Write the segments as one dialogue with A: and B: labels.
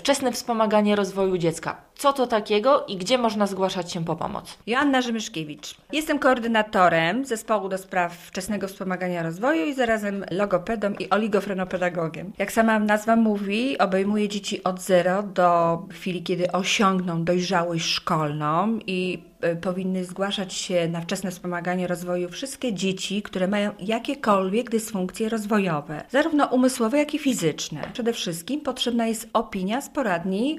A: wczesne wspomaganie rozwoju dziecka. Co to takiego i gdzie można zgłaszać się po pomoc?
B: Joanna Rzymyszkiewicz. Jestem koordynatorem Zespołu do Spraw Wczesnego Wspomagania Rozwoju i zarazem logopedą i oligofrenopedagogiem. Jak sama nazwa mówi, obejmuje dzieci od 0 do chwili, kiedy osiągną dojrzałość szkolną i powinny zgłaszać się na wczesne wspomaganie rozwoju wszystkie dzieci, które mają jakiekolwiek dysfunkcje rozwojowe, zarówno umysłowe, jak i fizyczne. Przede wszystkim potrzebna jest opinia z poradni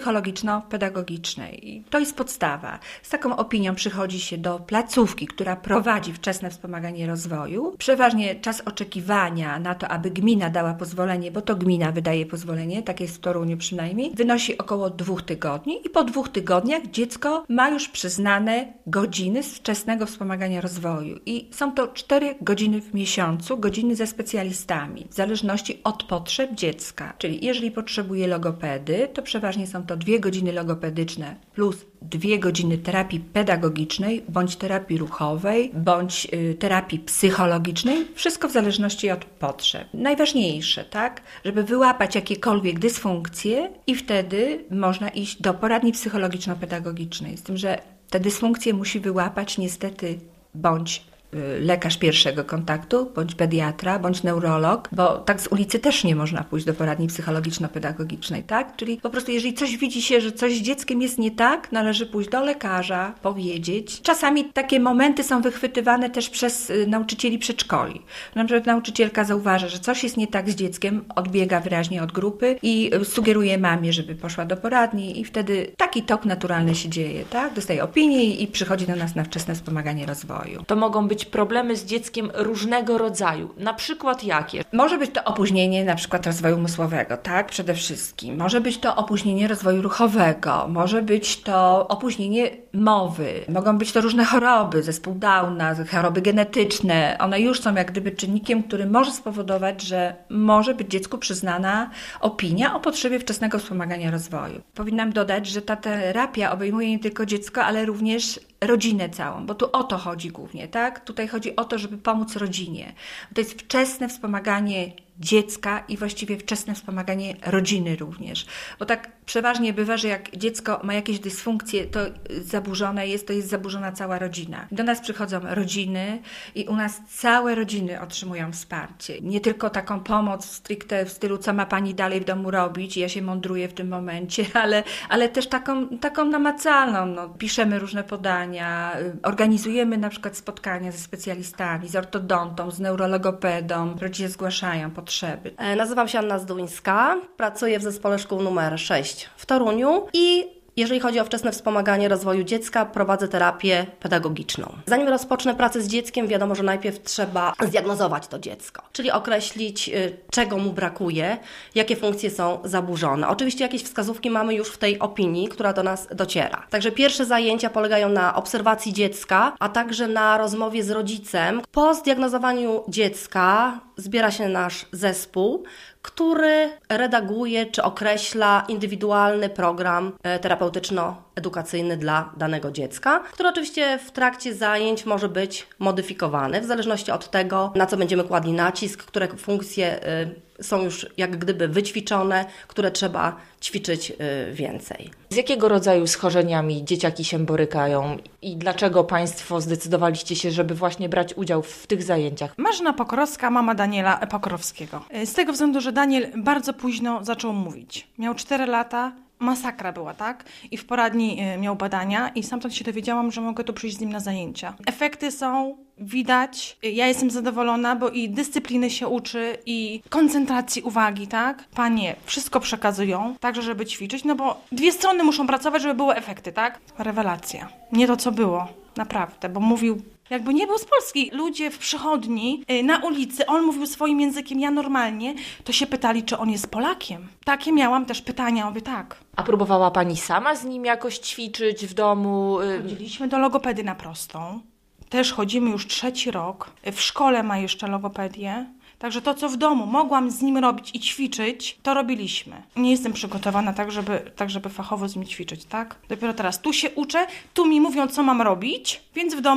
B: psychologiczno-pedagogicznej. I to jest podstawa. Z taką opinią przychodzi się do placówki, która prowadzi wczesne wspomaganie rozwoju. Przeważnie czas oczekiwania na to, aby gmina dała pozwolenie, bo to gmina wydaje pozwolenie, tak jest w Toruniu przynajmniej, wynosi około 2 tygodni i po 2 tygodniach dziecko ma już przyznane godziny z wczesnego wspomagania rozwoju. I są to 4 godziny w miesiącu, godziny ze specjalistami, w zależności od potrzeb dziecka. Czyli jeżeli potrzebuje logopedy, to przeważnie są to 2 godziny logopedyczne plus 2 godziny terapii pedagogicznej, bądź terapii ruchowej, bądź terapii psychologicznej. Wszystko w zależności od potrzeb. Najważniejsze, tak, żeby wyłapać jakiekolwiek dysfunkcje i wtedy można iść do poradni psychologiczno-pedagogicznej. Z tym, że te dysfunkcje musi wyłapać niestety bądź lekarz pierwszego kontaktu, bądź pediatra, bądź neurolog, bo tak z ulicy też nie można pójść do poradni psychologiczno-pedagogicznej, tak? Czyli po prostu jeżeli coś widzi się, że coś z dzieckiem jest nie tak, należy pójść do lekarza, powiedzieć. Czasami takie momenty są wychwytywane też przez nauczycieli przedszkoli. Na przykład nauczycielka zauważa, że coś jest nie tak z dzieckiem, odbiega wyraźnie od grupy i sugeruje mamie, żeby poszła do poradni i wtedy taki tok naturalny się dzieje, tak? Dostaje opinię i przychodzi do nas na wczesne wspomaganie rozwoju.
A: To mogą być problemy z dzieckiem różnego rodzaju. Na przykład jakie?
B: Może być to opóźnienie na przykład rozwoju umysłowego, tak? Przede wszystkim. Może być to opóźnienie rozwoju ruchowego. Może być to opóźnienie mowy. Mogą być to różne choroby, zespół Downa, choroby genetyczne. One już są jak gdyby czynnikiem, który może spowodować, że może być dziecku przyznana opinia o potrzebie wczesnego wspomagania rozwoju. Powinnam dodać, że ta terapia obejmuje nie tylko dziecko, ale również rodzinę całą, bo tu o to chodzi głównie, tak? Tutaj chodzi o to, żeby pomóc rodzinie. To jest wczesne wspomaganie dziecka i właściwie wczesne wspomaganie rodziny również. Bo tak przeważnie bywa, że jak dziecko ma jakieś dysfunkcje, to zaburzone jest, to jest zaburzona cała rodzina. Do nas przychodzą rodziny i u nas całe rodziny otrzymują wsparcie. Nie tylko taką pomoc stricte w stylu, co ma pani dalej w domu robić, ja się mądruję w tym momencie, ale też taką namacalną. No, piszemy różne podania, organizujemy na przykład spotkania ze specjalistami, z ortodontą, z neurologopedą. Rodzice zgłaszają potrzeby.
C: Nazywam się Anna Zduńska, pracuję w zespole szkół numer 6 w Toruniu i jeżeli chodzi o wczesne wspomaganie rozwoju dziecka, prowadzę terapię pedagogiczną. Zanim rozpocznę pracę z dzieckiem, wiadomo, że najpierw trzeba zdiagnozować to dziecko, czyli określić, czego mu brakuje, jakie funkcje są zaburzone. Oczywiście jakieś wskazówki mamy już w tej opinii, która do nas dociera. Także pierwsze zajęcia polegają na obserwacji dziecka, a także na rozmowie z rodzicem. Po zdiagnozowaniu dziecka zbiera się nasz zespół, który redaguje czy określa indywidualny program terapeutyczno-edukacyjny dla danego dziecka, który oczywiście w trakcie zajęć może być modyfikowany w zależności od tego, na co będziemy kładli nacisk, które funkcje są już jak gdyby wyćwiczone, które trzeba ćwiczyć więcej.
A: Z jakiego rodzaju schorzeniami dzieciaki się borykają i dlaczego Państwo zdecydowaliście się, żeby właśnie brać udział w tych zajęciach?
D: Marzena Pokorowska, mama Daniela Pokorowskiego. Z tego względu, że Daniel bardzo późno zaczął mówić. Miał 4 lata, masakra była, tak? I w poradni miał badania i stamtąd się dowiedziałam, że mogę tu przyjść z nim na zajęcia. Efekty są widać, ja jestem zadowolona, bo i dyscypliny się uczy, i koncentracji uwagi, tak? Panie wszystko przekazują, także żeby ćwiczyć, no bo 2 strony muszą pracować, żeby były efekty, tak? Rewelacja. Nie to, co było, naprawdę, bo mówił, jakby nie był z Polski. Ludzie w przychodni, na ulicy, on mówił swoim językiem, ja normalnie, to się pytali, czy on jest Polakiem. Takie miałam też pytania, mówię tak.
A: A próbowała Pani sama z nim jakoś ćwiczyć w domu?
D: Chodziliśmy do logopedy na prostą. Też chodzimy już 3. rok. W szkole ma jeszcze logopedię. Także to, co w domu mogłam z nim robić i ćwiczyć, to robiliśmy. Nie jestem przygotowana tak, żeby fachowo z nim ćwiczyć, tak? Dopiero teraz tu się uczę, tu mi mówią, co mam robić, więc w domu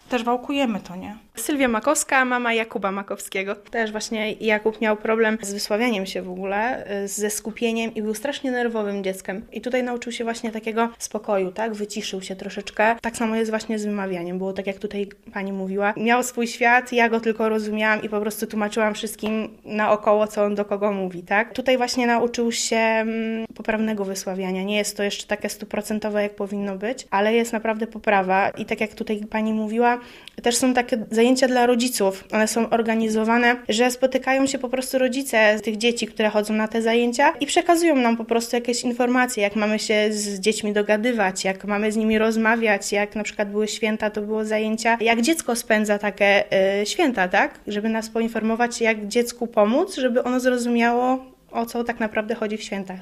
D: też wałkujemy to, nie?
E: Sylwia Makowska, mama Jakuba Makowskiego. Też właśnie Jakub miał problem z wysławianiem się w ogóle, ze skupieniem i był strasznie nerwowym dzieckiem. I tutaj nauczył się właśnie takiego spokoju, tak? Wyciszył się troszeczkę. Tak samo jest właśnie z wymawianiem. Było tak, jak tutaj pani mówiła. Miał swój świat, ja go tylko rozumiałam i po prostu tłumaczyłam wszystkim naokoło, co on do kogo mówi, tak? Tutaj właśnie nauczył się poprawnego wysławiania. Nie jest to jeszcze takie 100% jak powinno być, ale jest naprawdę poprawa. I tak jak tutaj pani mówiła, też są takie zajęcia dla rodziców. One są organizowane, że spotykają się po prostu rodzice z tych dzieci, które chodzą na te zajęcia i przekazują nam po prostu jakieś informacje, jak mamy się z dziećmi dogadywać, jak mamy z nimi rozmawiać, jak na przykład były święta, to było zajęcia, jak dziecko spędza takie święta, tak? Żeby nas poinformować, jak dziecku pomóc, żeby ono zrozumiało, o co tak naprawdę chodzi w świętach.